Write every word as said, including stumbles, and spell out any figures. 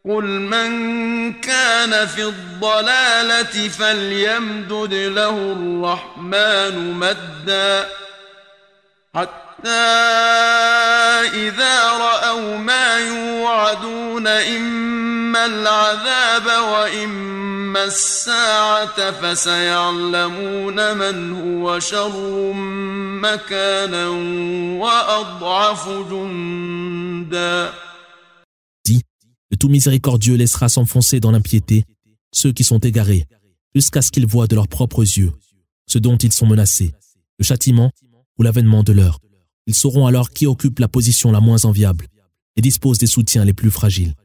قل من كان في الضلالة فليمدد له الرحمن مدا حتى إذا رأوا ما يوعدون إما العذاب وإما الساعة فسيعلمون من هو شر مكانا وأضعف جندا. Le tout miséricordieux laissera s'enfoncer dans l'impiété ceux qui sont égarés, jusqu'à ce qu'ils voient de leurs propres yeux ce dont ils sont menacés, le châtiment ou l'avènement de l'heure. Ils sauront alors qui occupe la position la moins enviable et dispose des soutiens les plus fragiles.